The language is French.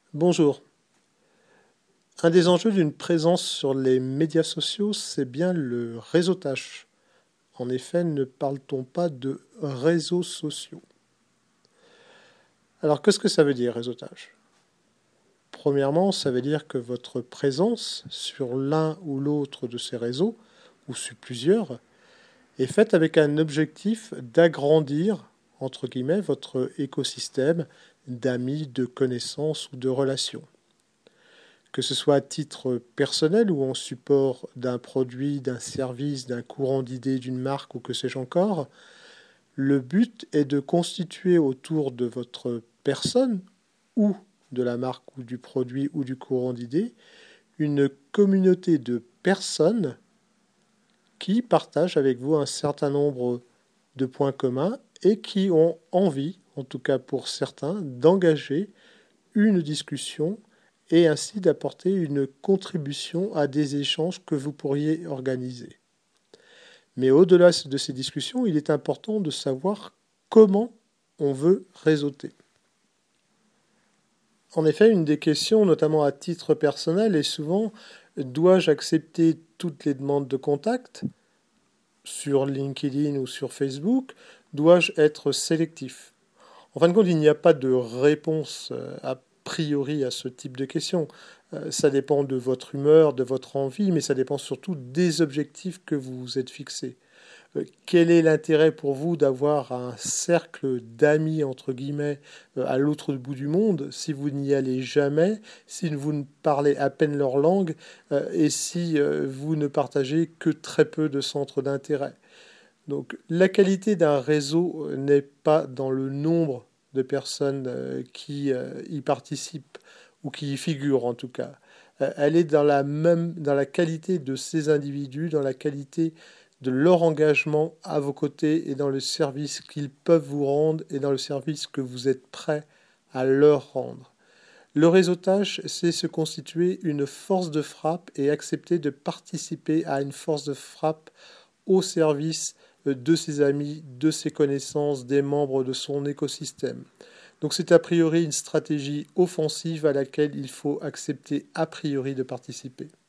Bonjour. Un des enjeux d'une présence sur les médias sociaux, c'est bien le réseautage. En effet, ne parle-t-on pas de réseaux sociaux? Alors, qu'est-ce que ça veut dire, réseautage? Premièrement, ça veut dire que votre présence sur l'un ou l'autre de ces réseaux, ou sur plusieurs, est faite avec un objectif d'agrandir, entre guillemets, votre écosystème d'amis, de connaissances ou de relations. Que ce soit à titre personnel ou en support d'un produit, d'un service, d'un courant d'idées, d'une marque ou que sais-je encore, le but est de constituer autour de votre personne ou de la marque ou du produit ou du courant d'idées une communauté de personnes qui partagent avec vous un certain nombre de points communs et qui ont envie, en tout cas pour certains, d'engager une discussion et ainsi d'apporter une contribution à des échanges que vous pourriez organiser. Mais au-delà de ces discussions, il est important de savoir comment on veut réseauter. En effet, une des questions, notamment à titre personnel, est souvent: dois-je accepter toutes les demandes de contact sur LinkedIn ou sur Facebook? Dois-je être sélectif? En fin de compte, il n'y a pas de réponse a priori à ce type de question. Ça dépend de votre humeur, de votre envie, mais ça dépend surtout des objectifs que vous vous êtes fixés. Quel est l'intérêt pour vous d'avoir un cercle d'amis, entre guillemets, à l'autre bout du monde, si vous n'y allez jamais, si vous ne parlez à peine leur langue, et si vous ne partagez que très peu de centres d'intérêt? Donc la qualité d'un réseau n'est pas dans le nombre de personnes qui y participent ou qui y figurent en tout cas. Elle est dans la qualité de ces individus, dans la qualité de leur engagement à vos côtés et dans le service qu'ils peuvent vous rendre et dans le service que vous êtes prêt à leur rendre. Le réseautage, c'est se constituer une force de frappe et accepter de participer à une force de frappe au service de ses amis, de ses connaissances, des membres de son écosystème. Donc c'est a priori une stratégie offensive à laquelle il faut accepter a priori de participer.